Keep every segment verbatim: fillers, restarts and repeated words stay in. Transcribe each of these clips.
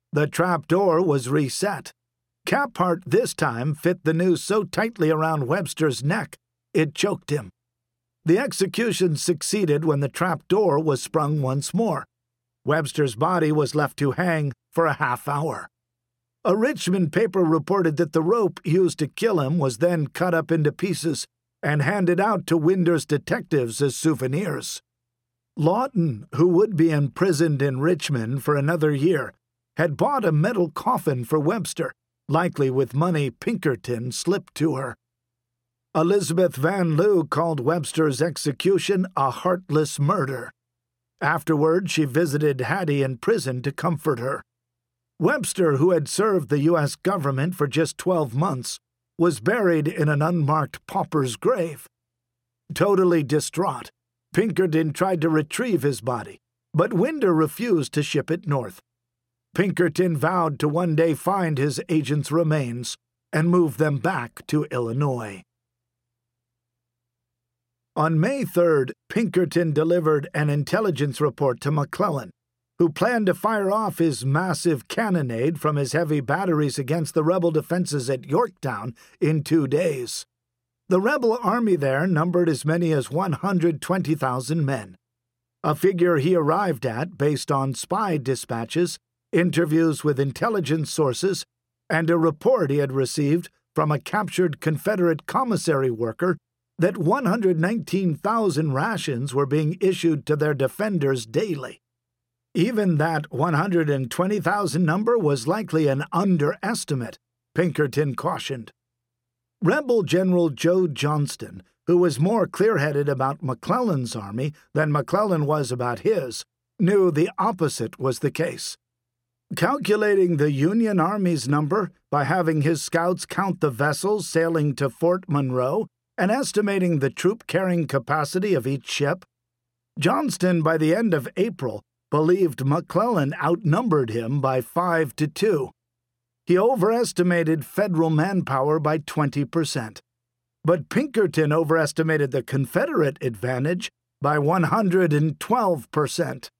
The trapdoor was reset. Caphart this time fit the noose so tightly around Webster's neck it choked him. The execution succeeded when the trapdoor was sprung once more. Webster's body was left to hang for a half hour. A Richmond paper reported that the rope used to kill him was then cut up into pieces and handed out to Winder's detectives as souvenirs. Lawton, who would be imprisoned in Richmond for another year, had bought a metal coffin for Webster, likely with money Pinkerton slipped to her. Elizabeth Van Loo called Webster's execution a heartless murder. Afterward, she visited Hattie in prison to comfort her. Webster, who had served the U S government for just twelve months, was buried in an unmarked pauper's grave. Totally distraught, Pinkerton tried to retrieve his body, but Winder refused to ship it north. Pinkerton vowed to one day find his agent's remains and move them back to Illinois. On May third, Pinkerton delivered an intelligence report to McClellan, who planned to fire off his massive cannonade from his heavy batteries against the rebel defenses at Yorktown in two days. The rebel army there numbered as many as one hundred twenty thousand men, a figure he arrived at based on spy dispatches, interviews with intelligence sources, and a report he had received from a captured Confederate commissary worker that one hundred nineteen thousand rations were being issued to their defenders daily. Even that one hundred twenty thousand number was likely an underestimate, Pinkerton cautioned. Rebel General Joe Johnston, who was more clear-headed about McClellan's army than McClellan was about his, knew the opposite was the case. Calculating the Union Army's number by having his scouts count the vessels sailing to Fort Monroe and estimating the troop-carrying capacity of each ship, Johnston, by the end of April, believed McClellan outnumbered him by five to two. He overestimated Federal manpower by twenty percent. But Pinkerton overestimated the Confederate advantage by one hundred twelve percent.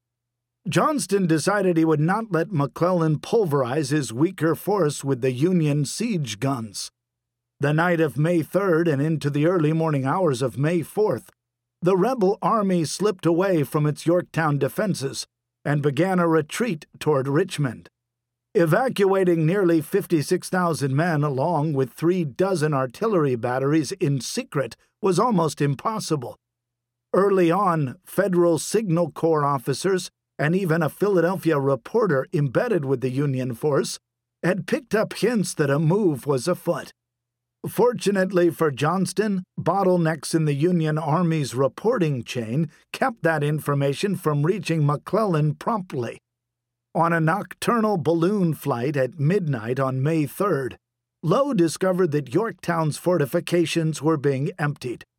Johnston decided he would not let McClellan pulverize his weaker force with the Union siege guns. The night of May third and into the early morning hours of May fourth, the rebel army slipped away from its Yorktown defenses and began a retreat toward Richmond. Evacuating nearly fifty-six thousand men along with three dozen artillery batteries in secret was almost impossible. Early on, Federal Signal Corps officers and even a Philadelphia reporter embedded with the Union force had picked up hints that a move was afoot. Fortunately for Johnston, bottlenecks in the Union Army's reporting chain kept that information from reaching McClellan promptly. On a nocturnal balloon flight at midnight on May third, Lowe discovered that Yorktown's fortifications were being emptied.